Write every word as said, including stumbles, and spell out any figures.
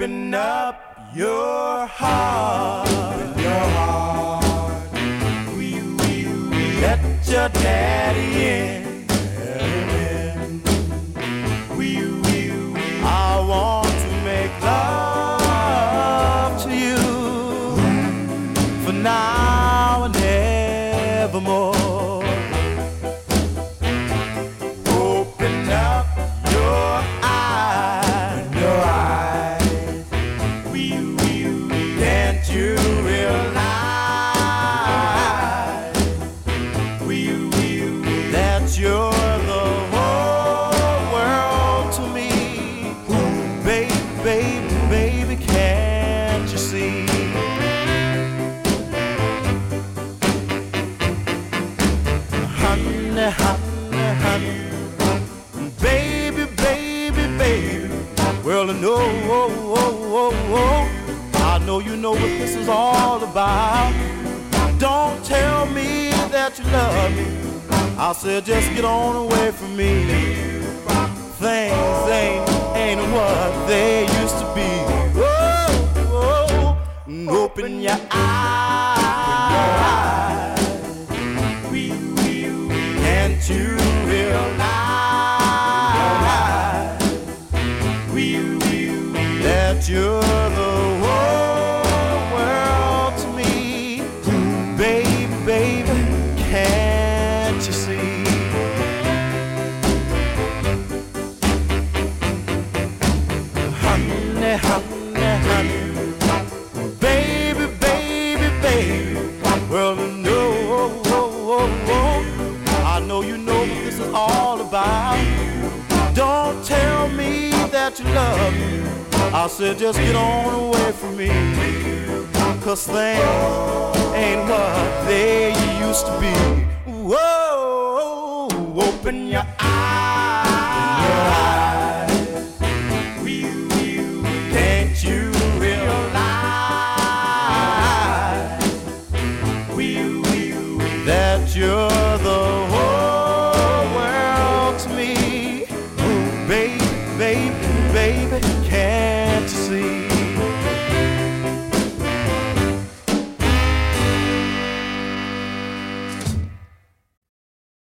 Open up your heart. Open your heart. We, we, we let your daddy in. Amen. We, we, we. I want to make love to you for now and evermore. Open up your eyes, your eyes. We, we, we. Can't you realize? We, we, we. That you're the whole world to me. Baby, baby, baby, can't you see? Honey, honey, honey. Baby, baby, baby. Well, I know, oh, oh, oh, oh. I know you know what this is all about. Don't tell me that you love me. I said just get on away from me. Things ain't, ain't what they used to be. Oh, oh. Open your eyes. Can't you realize that you're the whole world to me? Baby, baby, can't you see? Honey, honey, honey. Baby, baby, baby. Well, no, oh, oh, oh, oh. I know you know what this is all about. Don't tell me that you love me. I said just get on away from me. Cause things ain't what they used to be. Whoa, open your eyes. Can't you realize that you're the whole world to me? Baby, baby, baby, can't you see?